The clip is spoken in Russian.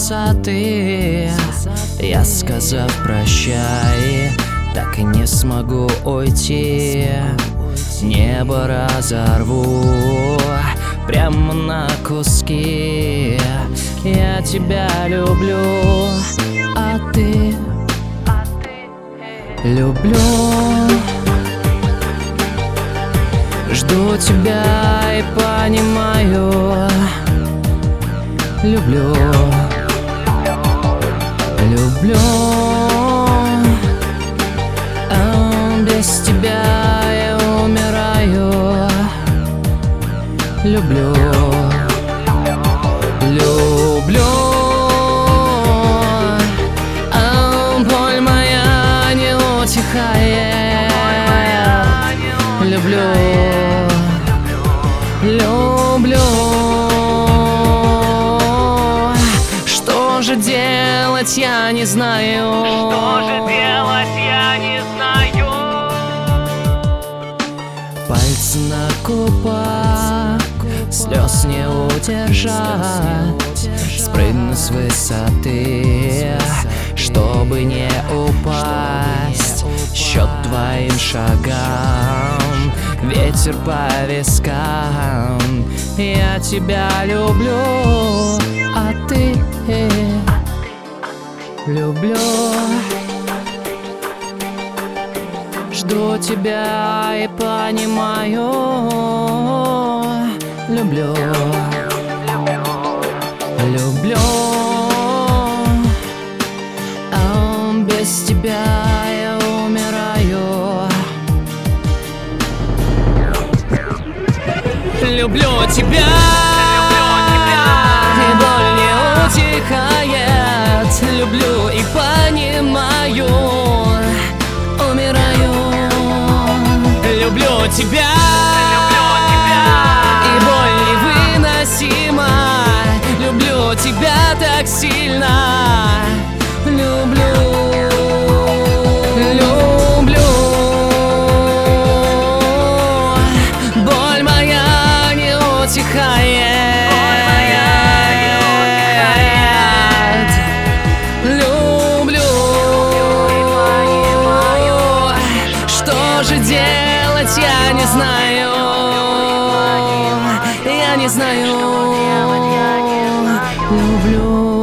высоты. Я, сказав прощай, так и не смогу уйти. Небо разорву прямо на куски. Я тебя люблю, а ты? Люблю. Жду тебя и понимаю. Люблю. Люблю. А без тебя я умираю. Люблю. Люблю. А боль моя не утихает. Люблю. Люблю. Что же делать, я не знаю. Что же делать, я не знаю. Пальцы на губах, слез не удержать. Спрыгну с высоты, чтобы не упасть. Счет твоим шагам, ветер по вискам. Я тебя люблю, а ты? Люблю. Жду тебя и понимаю. Люблю. Люблю. А без тебя я умираю. Люблю тебя. И боль не утихает. Люблю и понимаю. Умираю. Люблю тебя. И боль невыносима. Люблю тебя так сильно. Люблю. Люблю. Боль моя не утихает. Люблю. Что же делать, я не знаю. Я не знаю. Люблю.